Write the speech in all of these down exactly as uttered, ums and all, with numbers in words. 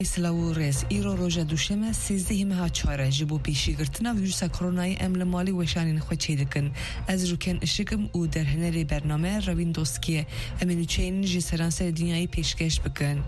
سلاورز ایرو روژا دوشمه سیزده ماه چهاره جبو پیشی گرتنا ویروس کرونای امل مالی وشانین خود چی دکن از روکن اشکم او در هنری برنامه روین دوستکیه امینو چین جی سرانسر دنیای پیشکش بکن.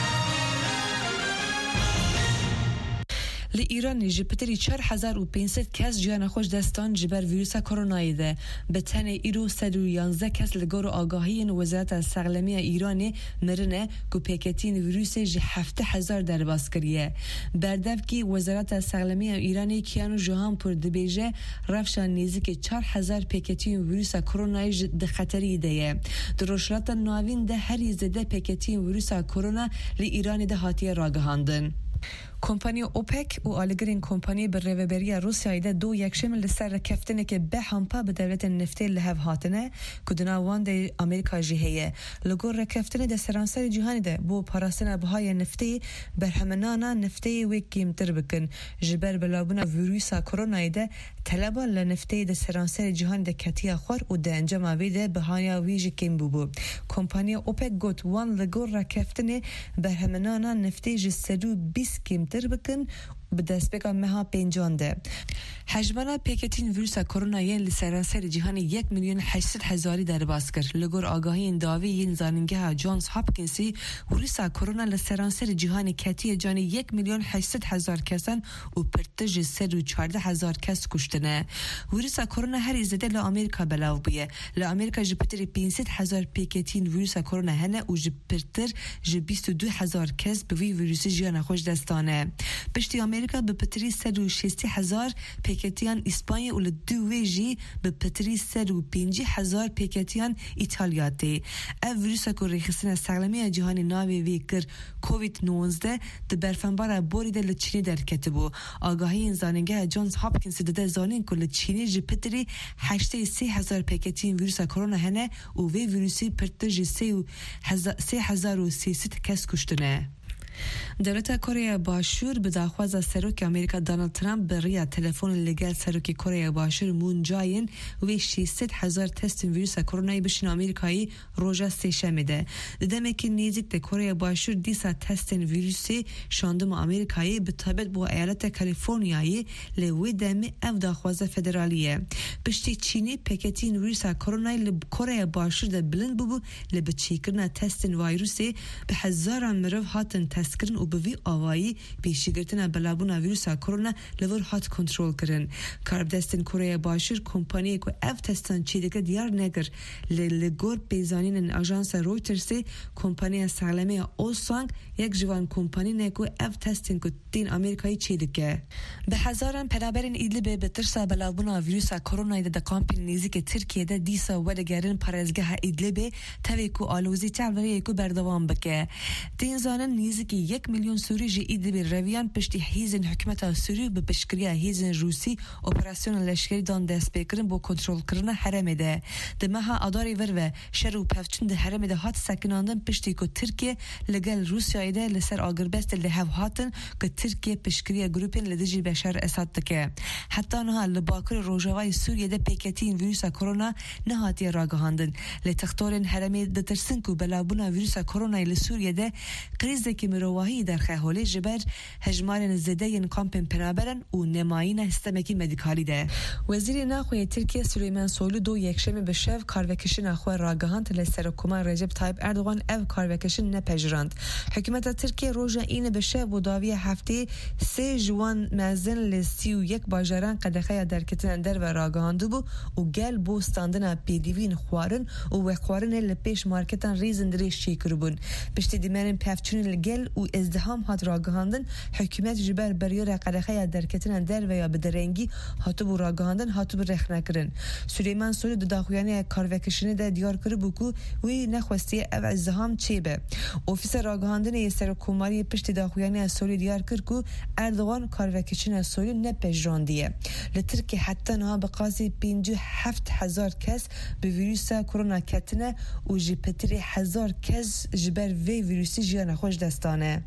لإيران جبتري چهار هزار و پانصد کس جیان خوش دستان جبر ویروس کرونایی ده به تن ایرو صد و یازده کس لگور آگاهی وزارت سلامتی ایران مرنه که پیکتین ویروس جه هفت هزار در باز کریه بردف کی وزارت سلامتی ایرانی کیانو جهان پر دبیجه رفشان نیزی که چهار هزار پیکتین ویروس کرونایی ده خطری ده دروشلات نوین ده هری زده پیکتین ویروس کرونا لإيران ده هاتی راگهاندن. کمپانی اوپک و آلگرین کمپانی بر ریوبری روسیای ده دو یکشم لسر کفتنه که به همپا به دولت نفتی لحو هاتنه کدنا وان ده امریکا جهیه لگور رکفتنه ده سرانسر جهانی ده بو پاراستن بهای نفتی بر همنانا نفتی وی قیمتر بکن جبر بلابونا ویروسا کرونای ده طلبا لنفتی ده سرانسر جهانی ده کتیا خور و ده انجام ویده بهانیا ویجی کم بو کمپانی اوپک گوت وان لگور رکفتنه بر همنانا نفتی جسدو بیس قیمتر بکن بدست بگم مها پنجانده حجمنا پیکتین ویروس کرونا ین لسرانسر جهان یک میلیون هشتصد هزاری در باز کرد لگور آگاهی این داوی این زاننگه جانز هاپکینسی ویروس کرونا لسرانسر جهان کتی جان یک میلیون هشتصد هزار کسان و پرتج صد و چهارده هزار کس کشتنه ویروس کرونا هر زده ل آمریکا بلاو بیه ل آمریکا جپتر پانصد هزار پیکتین ویروس کرونا هنه و جپتر ج بیست و دو هزار کس به ویروس جهان خوش دستانه پشتی امریکا به پتری صد و شصت هزار پیکتیان اسپانیا و دو ویجی به پتری صد و پنجاه هزار پیکتیان ایتالیا تی. او ویروس کوریخسن سلامتی جهانی ناوی وی کر کووید نوزده د برفنبار بوریده لچینی در کتبو آگاهی این زاننگه جانز هاپکینس داده زانین کل چینی ج پتری هشتاد و سه هزار پیکتین ویروس کرونا هنه و وی ویروسی پرتج سه هزار و سیصد کس کشتنه. دولت کره باشور به داخواز سروک امریکا دونالد ترامپ برای تلفن لگل سروک کره باشور مون جاین و ششصد هزار تست ویروس کرونایی بشین امریکایی روزا سه‌شنبه ده دمی که نیزیک کره باشور دیسا تست ویروسی شاندم امریکایی به تابع با ایالت کالیفرنیایی لوی دمی اف داخواز فدرالیه پشتی چینی پکتین ویروس کرونایی لب کره باشور ده بلند ببو لب چیکرنا تست ویروسی به هزاران مرو هاتن تسکرن و به وی آوایی پیشگیرتن بلابونا ویروس کرونا لور هات کنترل کرن کارب دستن کره باشور کمپانی که اف تستان چیدگه دیار نگر لگور پیزانین اجانس رویترز کمپانی سلامتی اوسانگ یک جوان کمپانی نکو اف تستن که دین امریکایی چیدگه به هزاران پرابرین ایدلب به ترسا بلابونا ویروس کرونا ده کامپین نیزی که ترکیه ده دیسا ودگرن پرزگاه ایدلب توی کو آلوزی تعبیری کو بردوام بکه دین زانن نیزی که یک میلیون سوری جی ایدلب رویان پشتی هیزن حکمت سوری به پشکریه هیزن روسی اپراسیون لشکری دان دست بکرن با کنترل کردن حرم ده دمها اداری ور و شر و پفچند حرم ده هات سکناندن پشتی کو ترکیه لگل روسیای ده لسر آگربست لهو هاتن که ترکیه پشکریه گروپین لدجی بشار اساد دکه حتی نه لباکر روجاوای سوریه ده پیکتین ویروس کرونا نهاتی راگهاندن لتختورن حرم ده ترسنکو بلابونا ویروس کرونا لسوریه ده کریز که مرواهی در خهوله جبر هجمارن زده ین کامپن پنابرن و نماین هستمکی مدیکالی ده وزیر ناخوی ترکیه سلیمان سویلو دو یکشنبه به شو کاروکشن اخوی راگهاند لسر حکومت رجب طایب اردوغان او کاروکشن نپجراند حکومت ترکیه روزا این به شو و داوی هفته سه جوان مزن لسی و یک باجران قدخه در کتن در و راگهاندو بو و گل بوستاندن پیدیوین خوارن و وخوارن لپیش مارکتان ریزن دریش چی کربون پشتی دیمرن پفچون لگل و ازدهام هات راگهاندن حکومت جبر بریار قدخه در کتن در و یا بدرنگی هاتو بو راگهاندن هاتو بو رخ نکرن سلیمان سولی دو داخویانی کاروکشن ده دیار کربو کو وی نخواستی او ازدهام چی به اوفیس راگهاندن یسر کوماری پشتی داخویانی سولی دیار کرد کو اردوغان کاروکشن سولی نپجراندیه لترکی حتی نها بقاسی پنجاه و هفت هزار کس به ویروس کرونا کتنه و جی پتری هزار کس جبر وی ویروسی جیان خوش دستانه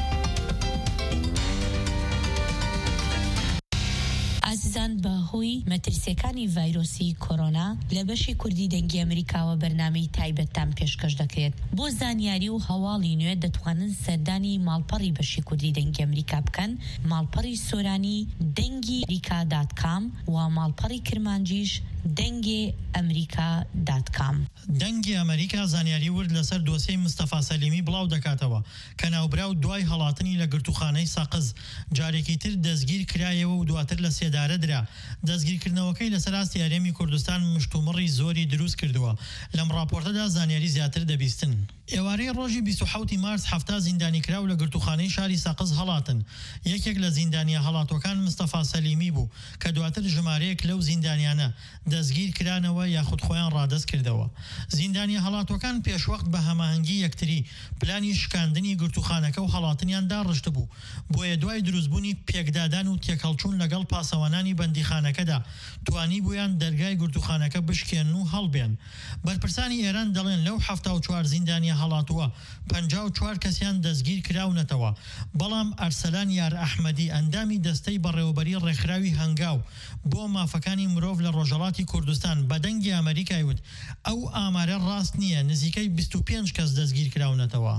عزیزان با هوی مەترسیەکانی ڤایرۆسی کۆرۆنا لە بەشی کوردی دەنگی ئەمریکاوە بەرنامەی تایبەتتان پێشکەش دەکرێت. بۆ زانیاری و هەواڵی نوێ دەتوانن سەردانی ماڵپەڕی بەشی کوردی دەنگی ئەمریکا بکەن، ماڵپەڕی سۆرانی دەنگی ئەمریکا دات کام و ماڵپەڕی کرمانجیش دەنگی ئەمریکا دات کام. دەنگی ئەمریکا زانیاری ورد لەسەر دۆسیەی مستەفا سەلیمی بڵاو دەکاتەوە کە ناوبراو دوای هەڵاتنی لە گرتوخانەی سەقز جارێکی تر دەستگیر کرایەوە و دواتر لە سێدارە درا. دەستگیرکردنەوەکەی لەسەر ئاستی هەرێمی کوردستان مشتومڕی زۆری دروست کردووە. لەم راپۆرتەدا زانیاری زیاتر دەبیستن. ئێوارەی ڕۆژی بیست و حەوتی مارس هەفتا زیندانی کراو لە گرتوخانەی شاری سەقز هەڵاتن. یەکێک لە زیندانیە هەڵاتۆکان مستەفا سەلیمی بوو کە دواتر ژمارەیەک لەو زیندانیانە دەستگیر کرانەوە یاخود خۆیان ڕادەست کردەوە. زیندانیە هەڵاتۆکان پێشوەخت بە هەماهەنگی یەکتری پلانی شکاندنی گرتوخانەکە و هەڵاتنیان داڕشت بوو. بۆیە دوای دروستبوونی پێکدادان و تێکەڵچوون لەگەڵ پاسەوانانی بەندیخانەکەدا توانی بوویان دەرگای گرتوخانەکە بشکێن و هەڵبێن. بەرپرسانی ئێران دەڵێن لەو هەفتا و چوار زیندانیە هەڵاتووە پەنجا و چوار کەسیان دەستگیر کراونەتەوە. بەڵام ئەرسەلان یار ئەحمەدی ئەندامی دەستەی بەڕێوەبەری ڕێکخراوی هەنگاو بۆ مافەکانی مرۆڤ لە ڕۆژهەڵاتی کوردستان بە دەنگی ئەمریکای وت ئەو ئامارە ڕاست نییە، نزیکەی بیست و پێنج کەس دەستگیر کراونەتەوە.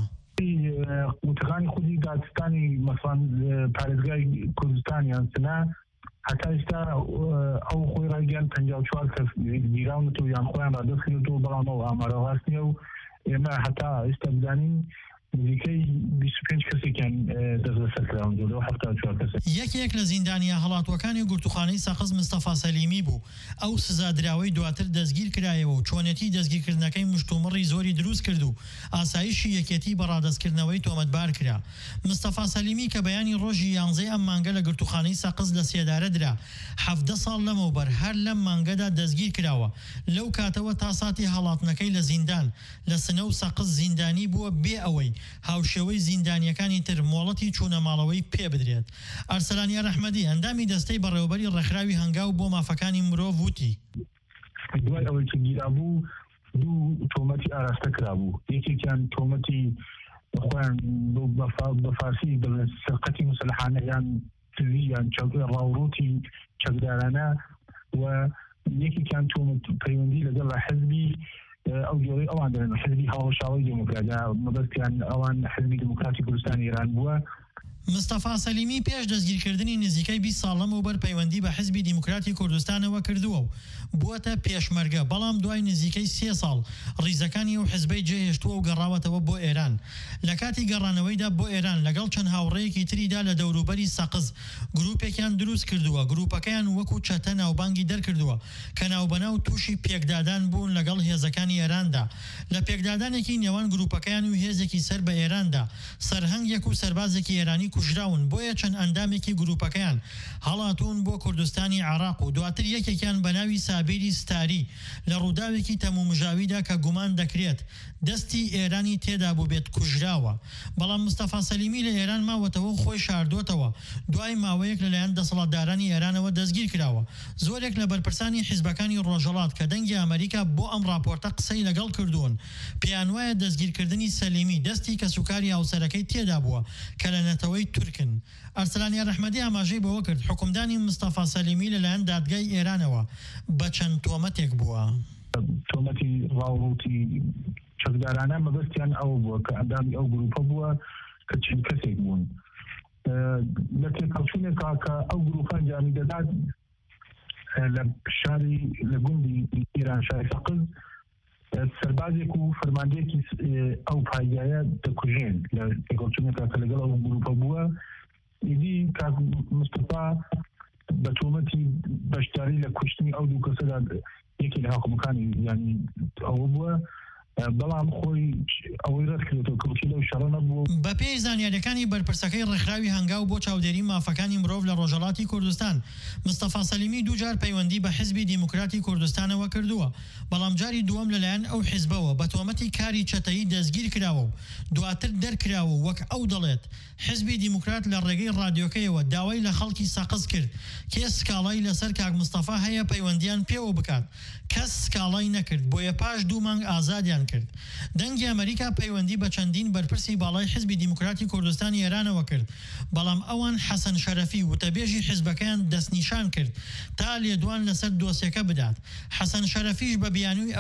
وتەکانی خودی دادستانی مەسڵان پارێزگای کوردستانیان سنا هەتا ئێستا ئەو خۆی ڕایگەیان پەنجا و چوار کەس گیراونەتەوە یان خۆیان ڕادەستکردەوە، بەڵام ئەو ئامارە ڕاست نییە و ئێمە هەتا ئێستا بدانین نزیکەی بیست و پێنج کەسێکیان دەست بەسەر کراون لەو هەفتا و چوار کەسێک. یەکێک لە زیندانیە هەڵاتوەکانی گرتوخانەی سەقز مستەفا سەلیمی بوو. ئەو سزادراوەی دواتر دەستگیر کرایەوە و چۆنێتی دەستگیرکردنەکەی مشتومڕی زۆری دروست کرد و ئاسایشی یەکێتی بە ڕادەستکردنەوەی تۆمەتبار کرا. مستەفا سەلیمی کە بەیانی ڕۆژی یانزەی ئەم مانگە لە گرتوخانەی سەقز لە سێدارە درا، حەڤدە ساڵ لەمەوبەر هەر لەم مانگەدا دەستگیر کراوە. لەو کاتەوە تا ساتی هەڵاتنەکەی لە زیندان لە سنە و سەقز زیندانی بووە بێ ئەوەی هاوشێوەی زیندانیەکانی تر مۆڵەتی چوونەماڵەوەی پێ بدرێت. ئەرسەلان یار ئەحمەدی ئەندامی دەستەی بەڕێوەبەری ڕێکخراوی هەنگاو بۆ مافەکانی مرۆڤ وتی دوای ئەوەی کە گیرابوو دوو تۆمەتی ئاراستە کرابوو. یەکێکیان تۆمەتی خۆیان بە فارسی دەڵێن سەرقەتی مسلحانە یان تزی یان ڕاوڕوتی چەکدارانە، و یەکێکیان تۆمەت پەیوەندی لەگەڵ حزبی ئەو جۆرەی ئەوان دەڵێن حزبی هاوشاوی دموکراتیا مەبەستیان ئەوان حزبی دموکراتی کوردستانی ئێران بووە. مستەفا سەلیمی پێش دەستگیرکردنی نزیکەی بیست ساڵ لەمەوبەر پەیوەندی بە حزبی دیموکراتی کوردستانەوە کردووە و بووەتە پێشمەرگە، بەڵام دوای نزیکەی سێ ساڵ ڕیزەکانی ئەو حزبەی جێهێشتووە و گەڕاوەتەوە بۆ ئێران. لە کاتی گەڕانەوەیدا بۆ ئێران لەگەڵ چەند هاوڕێیەکی تریدا لە دەوروبەری سەقز گروپێکیان دروست کردووە. گروپەکەیان وەکو چەتە ناوبانگی دەرکردووە کە ناوبەناو تووشی پێکدادان بوون لەگەڵ هێزەکانی ئێراندا. لە پێکدادانێکی نێوان گروپەکەیان و هێزێکی سەر بە ئێراندا سەرهەنگێک و سەربازێکی ئێرانی کوژراون، بۆیە چەند ئەندامێکی گروپەکەیان هەڵاتون بۆ کوردستانی عێراق و دواتر یەکێکیان بە ناوی سابیری ستاری لە ڕووداوێکی تەمومژاویدا کە گومان دەکرێت دەستی ئێرانی تێدا بوو بێت کوژراوە. بەڵام مستەفا سەلیمی لە ئێران ماوەتەوە و خۆی شاردۆتەوە، دوای ماوەیەک لەلایەن دەسەڵاتدارانی ئێرانەوە دەستگیر کراوە. زۆرێک لە بەرپرسانی حیزبەکانی ڕۆژهەڵات کە دەنگی ئەمریکا بۆ ئەم راپۆرتە قسەی لەگەڵ کردوون، پێیان وایە دەستگیرکردنی سەلیمی دەستی کە سوکاری هاوسەرەکەی تێدا بووە کە لە نەتەوەی تورکن. ئەرسەلان یار ئەحمەدی ئاماژەی بەوە کرد حکومدانی مستەفا سەلیمی لەلایەن دادگای ئێرانەوە بە چەند تۆمەتێک بووە. تۆمەتی ڕاوڕوتی چەکدارانە مەبەستیان ئەو بووە کە ئەندامی ئەو گروپە بووە کە چەند کەسێک بوون. لە تێکەڵچوونێکا کە ئەو گروپە ئەنجامی دەدات لە شاری لە گوندی ئێران شاری سەقز سەربازێک و فەرماندەیەکی ئەو پایگایە دەکوژێن لە تێکەڵچوونێکا کە لەگەڵ ئەو گروپە بووە. ئیدی کاک مستەفا بە تۆمەتی بەشداری لە کوشتنی ئەو دوو کەسەدا یەکی لە حکومەکانی یانی ئەوە بووە، بەڵام خۆی ئەوەی ڕەت کردێتەوە کەوتی لەو شەڕە نەبووە. بە پێی زانیاریەکانی بەرپرسەکەی ڕێکخراوی هەنگاو بۆ چاودێری مافەکانی مرۆڤ لە ڕۆژهەڵاتی کوردستان، مستەفا سەلیمی دووجار پەیوەندی بە حزبی دیموکراتی کوردستانەوە کردووە، بەڵام جاری دووەم لەلایەن ئەو حیزبەوە بە تۆمەتی کاری چەتەیی دەستگیر کراوە و دواتر دەرکراوە. وەک ئەو دەڵێت حزبی دیموکرات لە ڕێگەی ڕادیۆکەیەوە داوای لە خەڵکی سەقز کرد کێ سکاڵای لەسەر کاک مستەفا هەیە پەیوەندیان پێوە بکات، کەس سکاڵای نەکرد، بۆیە پاش دوو مانگ ئازادیان دەستیان کرد دەنگی ئەمریکا پەیوەندی بە چەندین بەرپرسی باڵای حزبی دیموکراتی کوردستانی ئێرانەوە کرد بەڵام ئەوان حەسەن شەرەفی وتەبێژی حزبەکەیان دەستنیشان کرد تا لێدوان لەسەر دۆسیەکە بدات حەسەن شەرەفیش بە بیانووی